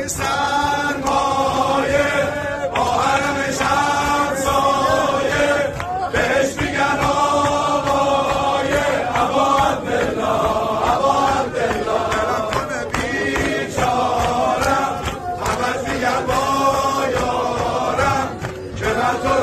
سرمایه با حرم شمسایه بهش میگن آقای ابا عبدالله ابا عبدالله برم بیچارم همش میگن با یارم که من تو